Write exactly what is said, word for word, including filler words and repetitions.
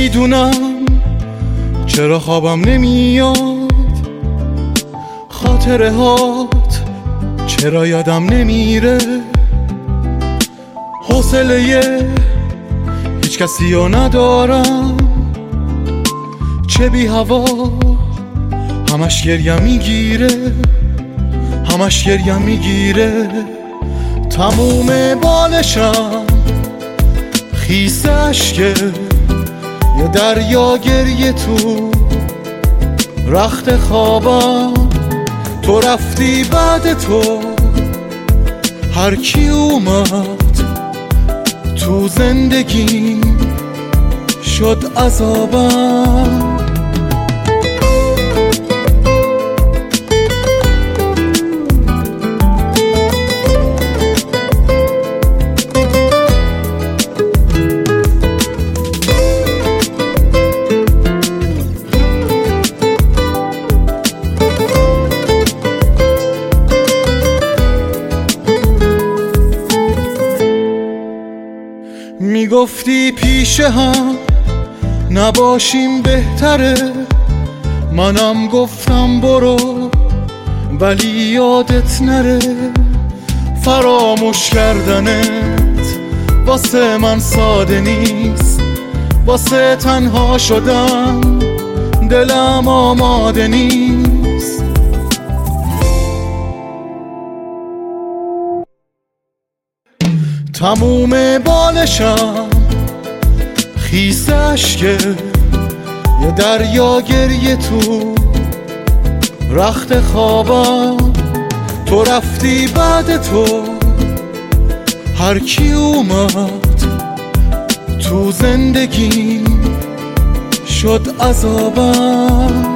نمیدونم چرا خوابم نمیاد، خاطره هات چرا یادم نمیره، حوصله هیچ کسی رو ندارم، چه بی هوا همش گریم میگیره، همش گریم میگیره. تموم بالشم خیس اشکه، یه دریا گریه تو رخت خوابم. تو رفتی بعد تو هر کی اومد تو زندگی شد عذابم. میگفتی پیشه هم نباشیم بهتره، منم گفتم برو ولی یادت نره. فراموش کردنت واسه من ساده نیست، واسه تنها شدن دلم آماده نیست. تموم بالشم خیس اشکه، یه دریا گریه تو رخت خوابم. تو رفتی بعد تو هر کی اومد تو زندگی شد عذابم.